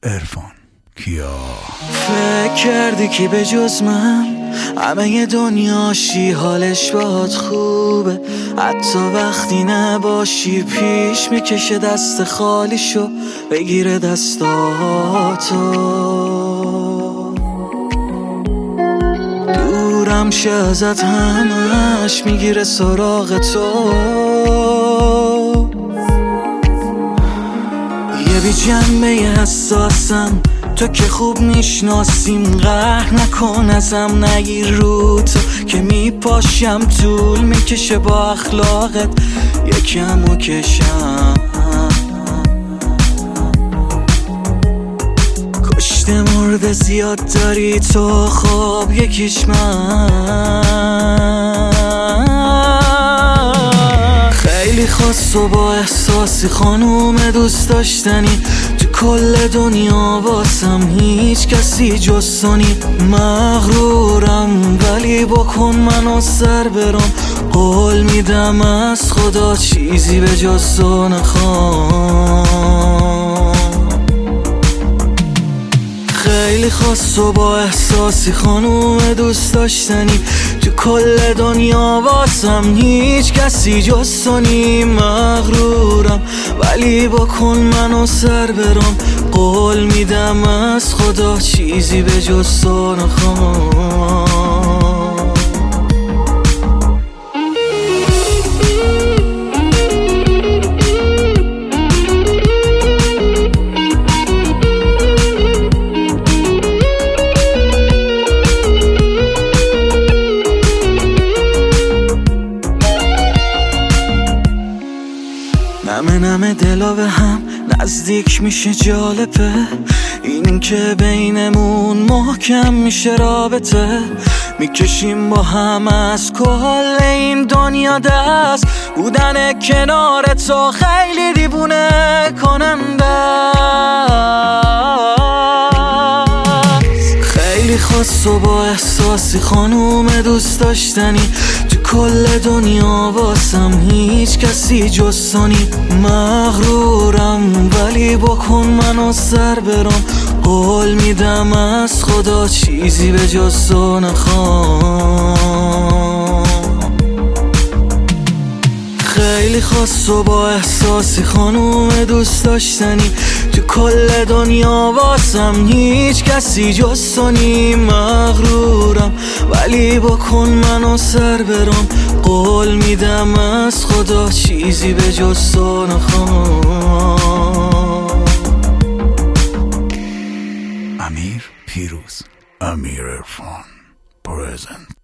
عرفان کیا. فکر کردی که به جز من همه دنیاشی حالش باهات خوبه، حتی وقتی نباشی پیش میکشه دست خالیشو بگیره دستاتو، دورم شه ازت همش میگیره سراغ تو، یه بی جنبه حساسم تو که خوب میشناسیم، قهر نکن ازم نگیر رو تو که میپاشم، طول میکشه با اخلاقت یکمو کشم، کشته مرده زیاد داری تو، خواب یکیش من خیلی خاص و با احساسی، خانوم دوست داشتنی تو کل دنیا، واسم هیچ کسی جز تو نی. مغرورم ولی بکن منو سر برام، قول میدم از خدا چیزی به جز تو نخوام. خیلی خاص و با احساسی، خانوم دوست داشتنی تو کل دنیا، واسم هیچ کسی جز تو نی. مغرورم ولی بکن منو سر برام، قول میدم از خدا چیزی به جز تو نخوام. نمه دلا به هم نزدیک میشه، جالبه این که بینمون محکم میشه رابطه، میکشیم با هم از کل این دنیا دست، بودن کنار تو خیلی دیوونه کننده، خیلی خاص و با احساسی، خانوم دوست داشتنی تو کل دنیا، واسم هیچ کسی جز تو نی. مغرورم ولی بکن منو سر برام، قول میدم از خدا چیزی به جز تو نخوام. خیلی خاص و با احساسی، خانوم دوست داشتنی تو کل دنیا، واسم هیچ کسی جز تو نی. مغرورم ولی بکن منو سر برام، قول میدم از خدا چیزی به جز تو نخوام. امیر پیروز، امیر عرفان پرزنت.